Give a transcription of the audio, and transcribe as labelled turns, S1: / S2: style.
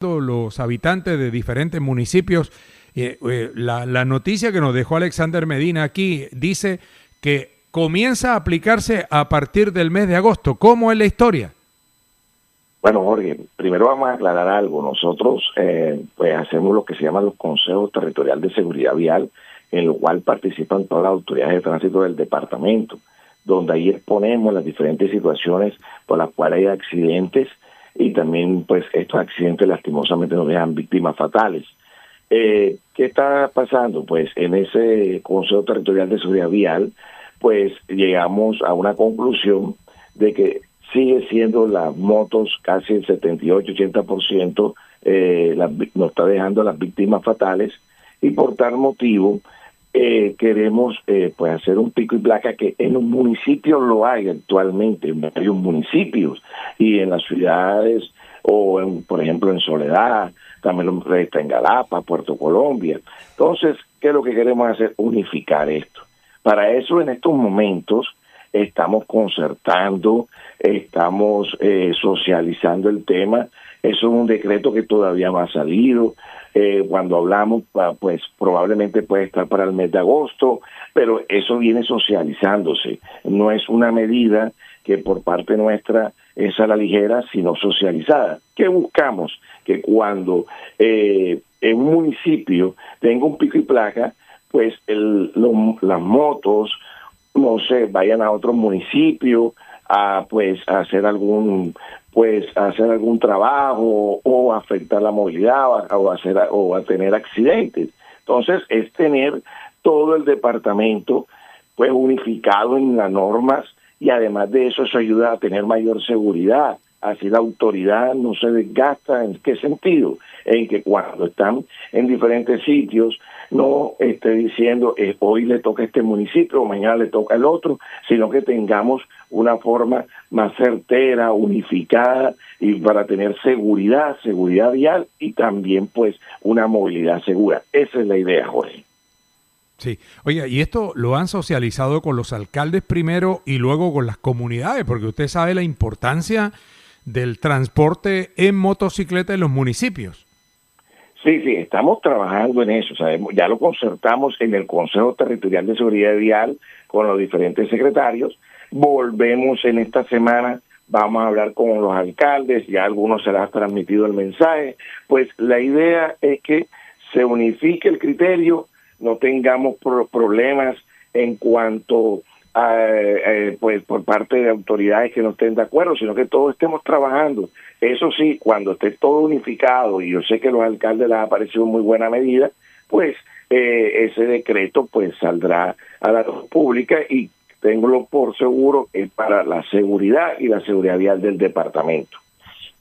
S1: los habitantes de diferentes municipios. La noticia que nos dejó Alexander Medina aquí dice que comienza a aplicarse a partir del mes de agosto. ¿Cómo es la historia?
S2: Bueno, Jorge, primero vamos a aclarar algo. Nosotros pues hacemos lo que se llama los consejos territoriales de seguridad vial, en lo cual participan todas las autoridades de tránsito del departamento, donde ahí exponemos las diferentes situaciones por las cuales hay accidentes y también pues estos accidentes lastimosamente nos dejan víctimas fatales. ¿Qué está pasando? Pues en ese Consejo Territorial de Seguridad Vial pues llegamos a una conclusión de que sigue siendo las motos casi el 78-80% nos está dejando las víctimas fatales, y por tal motivo queremos pues hacer un pico y placa que en los municipios lo hay actualmente, en varios municipios y en las ciudades, por ejemplo en Soledad, también está en Galapa, Puerto Colombia. Entonces, ¿qué es lo que queremos hacer? Unificar esto. Para eso en estos momentos estamos concertando, estamos socializando el tema. Eso es un decreto que todavía no ha salido. Cuando hablamos, pues probablemente puede estar para el mes de agosto, pero eso viene socializándose. No es una medida que por parte nuestra es a la ligera, sino socializada. ¿Qué buscamos? Que cuando en un municipio tenga un pico y placa, pues las motos, no sé, vayan a otro municipio a pues a hacer algún trabajo o afectar la movilidad o a tener accidentes. Entonces es tener todo el departamento pues unificado en las normas, y además de eso ayuda a tener mayor seguridad. Así la autoridad no se desgasta. ¿En qué sentido? En que cuando están en diferentes sitios no esté diciendo hoy le toca a este municipio, mañana le toca al otro, sino que tengamos una forma más certera, unificada, y para tener seguridad vial y también pues una movilidad segura. Esa es la idea, Jorge.
S1: Sí. Oiga, y esto lo han socializado con los alcaldes primero y luego con las comunidades, porque usted sabe la importancia del transporte en motocicleta en los municipios.
S2: Sí, estamos trabajando en eso. Sabemos, ya lo concertamos en el Consejo Territorial de Seguridad Vial con los diferentes secretarios. Volvemos en esta semana, vamos a hablar con los alcaldes, ya a algunos se les ha transmitido el mensaje. Pues la idea es que se unifique el criterio, no tengamos problemas en cuanto a, pues por parte de autoridades que no estén de acuerdo, sino que todos estemos trabajando. Eso sí, cuando esté todo unificado, y yo sé que a los alcaldes les ha parecido muy buena medida, pues ese decreto pues saldrá a la luz pública, y tengo por seguro es para la seguridad y la seguridad vial del departamento.